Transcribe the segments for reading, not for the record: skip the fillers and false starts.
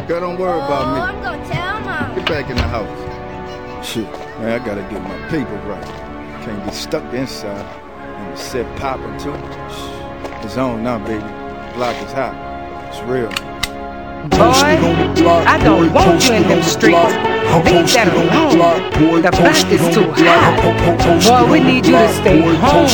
Girl, don't worry about me. I'm gonna tell Mom. Get back in the house. Shit, man, I gotta get my paper right. Can't be stuck inside. And the set popping too. It's on now, baby. Block is hot. It's real. Boy, I don't want you in them streets. Leave that alone. The back is too hot. Boy, we need you to stay home.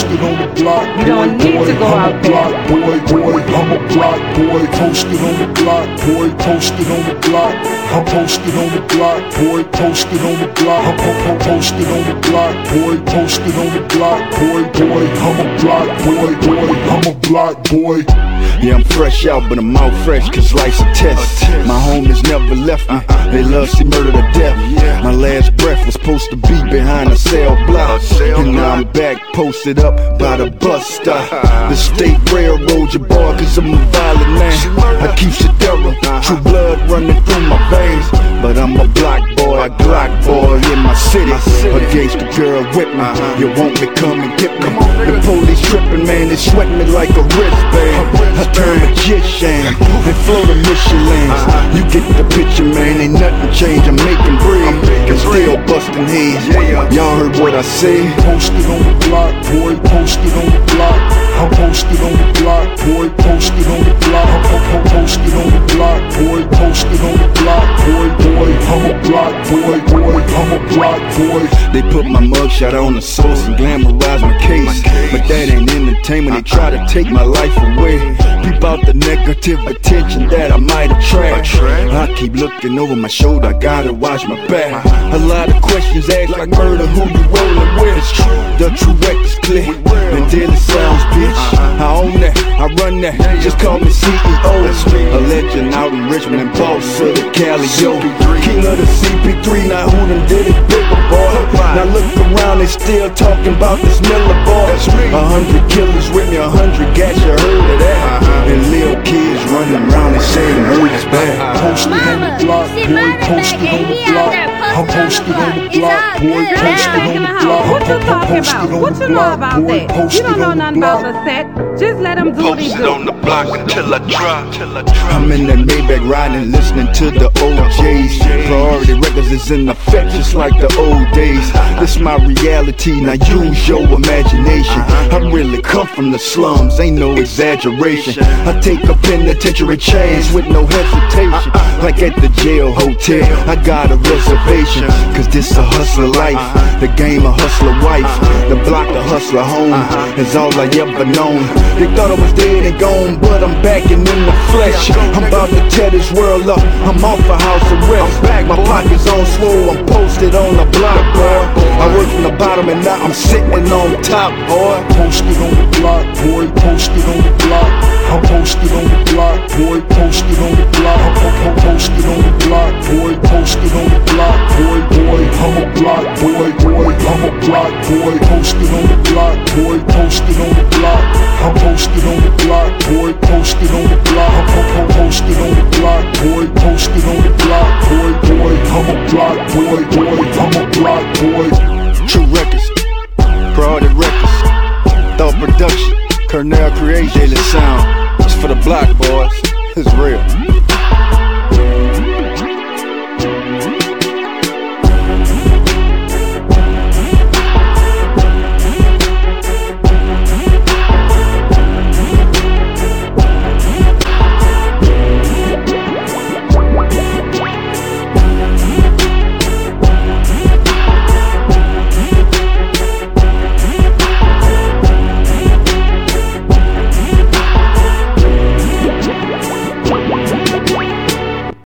You don't need to go out there. Boy, I'm a block boy, posted on the block, boy, posted on the block. I'm posted on the block, boy, posted on the block. I'm posted on the block, boy, posted on the block, boy, I'm a block boy, I'm a block boy. Yeah, I'm fresh out, but I'm out fresh, cause life's a test. My homies never left me, they love see murder to death. My last breath was supposed to be behind a cell block, and now I'm back posted up by the bus stop. The state railroad your boy, cause I'm a violent man. I keep shit thorough, true blood running through my veins. But I'm a block boy, a Glock boy in my city. Against the girl with me, you want me, come and get me. The police tripping, man, they sweating me like a wristband. I turn magician and flow the Michelins. You get the picture, man, ain't nothing changed. I'm making bread and still busting heads. Y'all heard what I said? Posted on the block, boy, posted on the block. I'm posted on the block, boy, posted on the block. I'm posted on the block, boy, posted on the block, boy, I'm a block boy, I'm a block boy. They put my mugshot on the source and glamorize my case, but that ain't entertainment. They try to take my life away. Peep out the negative attention that I might attract. I keep looking over my shoulder, I gotta watch my back. A lot of questions asked like murder, who you rollin' with? The true record's clear, and daily sounds, bitch. I own that, I run that, just call me CEO. A legend out in Richmond and boss of the Cali, yo. King of the CP3, now who done did it bigger, boy? Now look around, they still talking about this Miller boy. 100 killers with me, 100 gas, you heard of that? And little kids running around and saying murder's bad. Posted on the block, boy, posted on the block. I'm posted on the block, boy, posted on the block. What you talking about? What you know about that? You don't know nothing about the set. Just let them do what they do. On the block until I drop. I'm in that Maybach riding, listening to the OJs. Priority records is in effect just like the old days. This my reality, now use your imagination. I really come from the slums, ain't no exaggeration. I take a penitentiary change with no hesitation. Like at the jail hotel, I got a reservation. Cause this a hustler life, the game a hustler wife. The block a hustler home, is all I ever known. They thought I was dead and gone, but I'm back and in the flesh. I'm about to tear this world up, I'm off a house arrest. My pockets on swole, I'm posted on the block, boy. I work from the bottom and now I'm sitting on top, boy. Posted on the block, boy, posted on the block. I'm posted on the block, boy, posted on the block. I'm posted on the block, boy, posted on the block, boy, I'm a block boy, I'm a block boy, posted on the block, boy, posted on the block. I'm posted on the block, boy, posted on the block. I'm posted on the block, boy, posted on the block, boy, I'm a block boy, I'm a block boy. True Records, Priority Records, Thought Production, Cornell Creation, Daily Sound. It's for the block, boys. It's real.